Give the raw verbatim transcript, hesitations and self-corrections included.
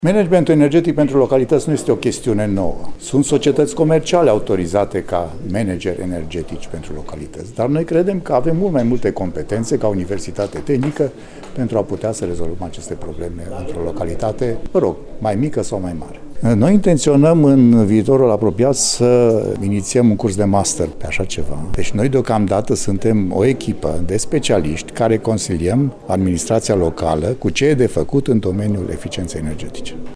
Managementul energetic pentru localități nu este o chestiune nouă. Sunt societăți comerciale autorizate ca manageri energetici pentru localități, dar noi credem că avem mult mai multe competențe ca universitate tehnică pentru a putea să rezolvăm aceste probleme într-o localitate, mă rog, mai mică sau mai mare. Noi intenționăm în viitorul apropiat să inițiem un curs de master pe așa ceva. Deci noi deocamdată suntem o echipă de specialiști care consiliem administrația locală cu ce e de făcut în domeniul eficienței energetice.